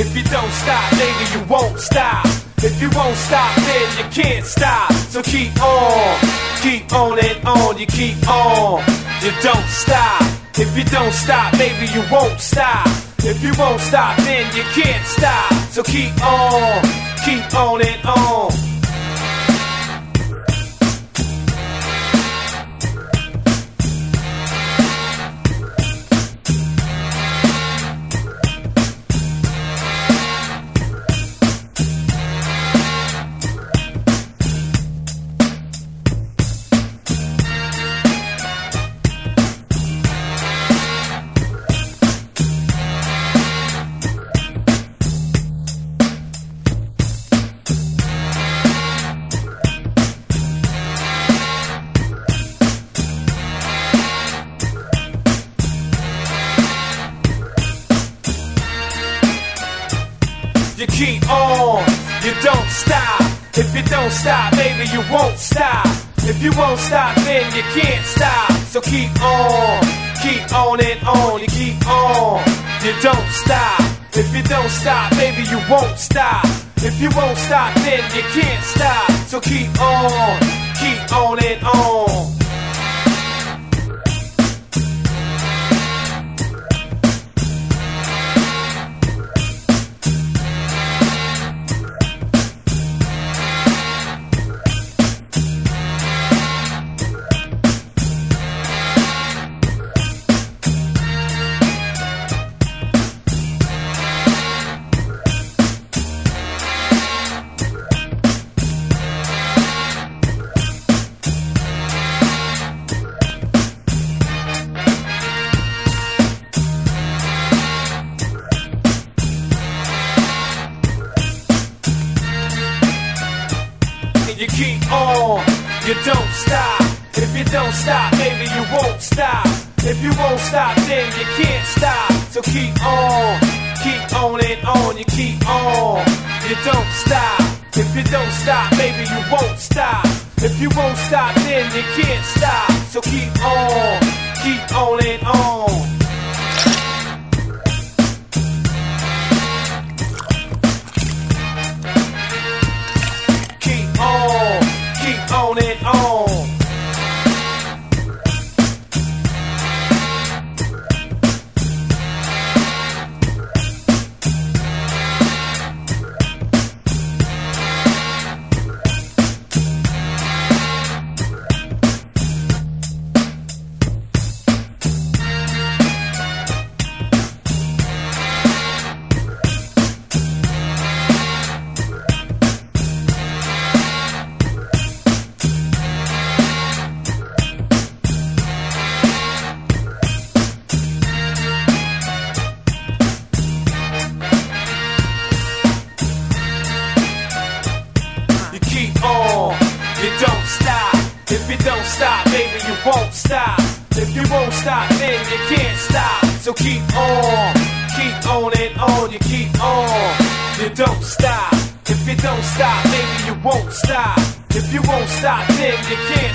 If you don't stop, baby, you won't stop. If you won't stop, then you can't stop. So keep on and on, you keep on. You don't stop. If you don't stop, baby, you won't stop. If you won't stop, then you can't stop. So keep on and on. You keep on, you don't stop. If you don't stop, baby, you won't stop. If you won't stop, then you can't stop. So keep on and on, you keep on. You don't stop. If you don't stop, baby, you won't stop. If you won't stop, then you can't stop. So keep on and on. You keep on, you don't stop. If you don't stop, baby, you won't stop. If you won't stop, then you can't stop. So keep on and on, you keep on. You don't stop. If you don't stop, baby, you won't stop. If you won't stop, then you can't stop. So keep on and on. Keep on and on. You don't stop. If you don't stop, baby, you won't stop. If you won't stop, then you can't stop. So keep on and on, you keep on. You don't stop. If you don't stop, baby, you won't stop. If you won't stop, then you can't